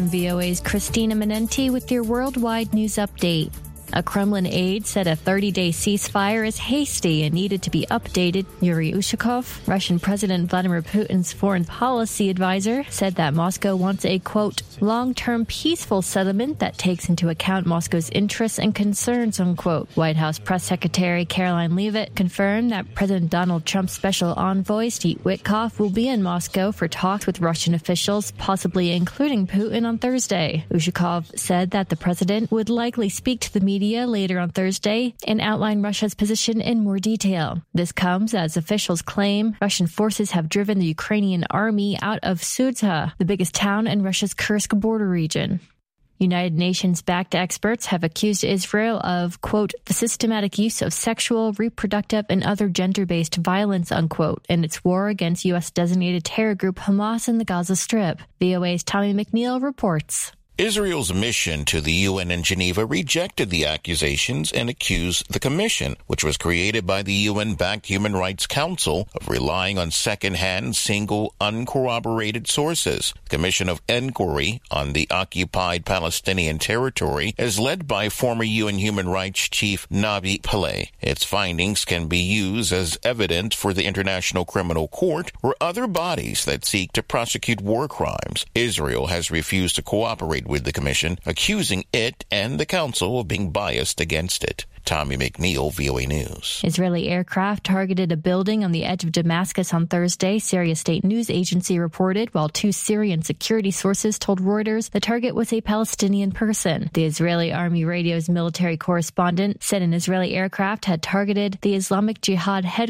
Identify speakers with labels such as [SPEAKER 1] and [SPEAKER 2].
[SPEAKER 1] I'm VOA's Christina Minenti with your worldwide news update. A Kremlin aide said a 30-day ceasefire is hasty and needed to be updated. Yuri Ushakov, Russian President Vladimir Putin's foreign policy advisor, said that Moscow wants a, quote, long-term peaceful settlement that takes into account Moscow's interests and concerns, unquote. White House Press Secretary Caroline Leavitt confirmed that President Donald Trump's special envoy, Steve Witkoff, will be in Moscow for talks with Russian officials, possibly including Putin on Thursday. Ushakov said that the president would likely speak to the media later on Thursday and outline Russia's position in more detail. This comes as officials claim Russian forces have driven the Ukrainian army out of Sudzha, the biggest town in Russia's Kursk border region. United Nations-backed experts have accused Israel of, quote, the systematic use of sexual, reproductive, and other gender-based violence, unquote, in its war against U.S.-designated terror group Hamas in the Gaza Strip. VOA's Tommy McNeil reports.
[SPEAKER 2] Israel's mission to the UN in Geneva rejected the accusations and accused the Commission, which was created by the UN-backed Human Rights Council, of relying on second-hand, single, uncorroborated sources. The Commission of Inquiry on the occupied Palestinian territory is led by former UN Human Rights Chief Nabi Pillay. Its findings can be used as evidence for the International Criminal Court or other bodies that seek to prosecute war crimes. Israel has refused to cooperate with the Commission, accusing it and the Council of being biased against it. Tommy McNeil, VOA News.
[SPEAKER 1] Israeli aircraft targeted a building on the edge of Damascus on Thursday, Syria State News Agency reported, while two Syrian security sources told Reuters the target was a Palestinian person. The Israeli Army Radio's military correspondent said an Israeli aircraft had targeted the Islamic Jihad headquarters